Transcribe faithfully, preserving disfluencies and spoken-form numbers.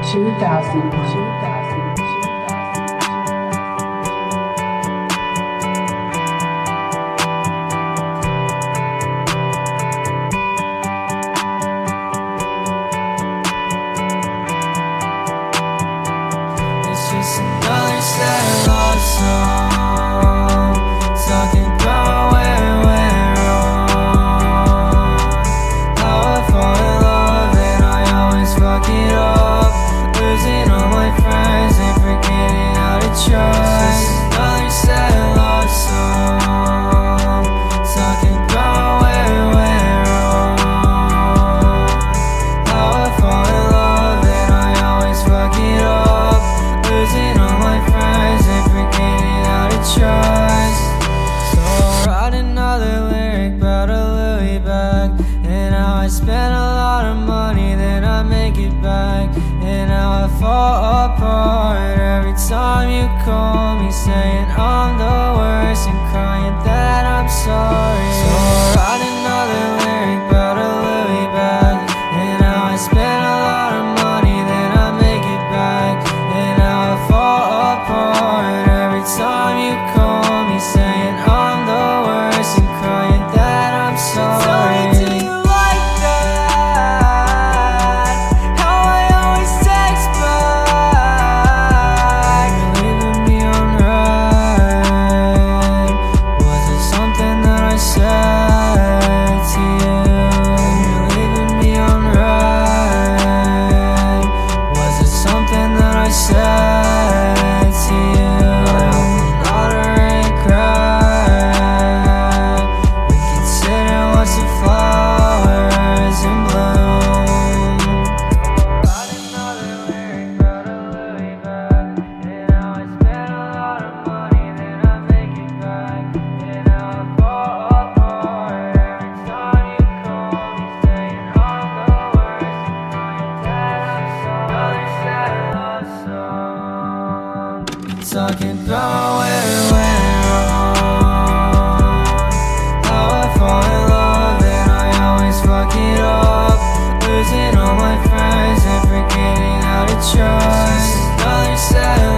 two thousand one. It's just another sad love song, talking about where it went wrong. How I fall in love and I always fuck it up, losing all my friends and forgetting how to trust. It's just another sad love song, talking about where it went wrong. How I fall in love and I always fuck it up, losing all my friends and forgetting how to trust. So I write another lyric about a Louis bag, and how I spend a lot of money, then I make it back, and how I fall apart every time you call me, saying I'm the worst and crying that I'm sorry. So I write another lyric about a Louis bag, and how I spend a lot of money, then I make it back, and how I fall apart every time you call me, saying I'm the worst and crying that I'm sorry. Tell me, do you like that? How I always text back, you're leaving me on red. Was it something that I said to you? You're leaving me on red. Was it something that I said to you? Not a regret. We can sit and watch the flowers in bloom. Write another lyric about a Louis bag, and how I spend a lot of money, then I make it back, and how I fall apart every time you call me, saying I'm the worst and crying that I'm sorry. Another sad love song, talking about where it went wrong. How I fall in love and I always fuck it up, losing all my friends and forgetting how to trust. Another sad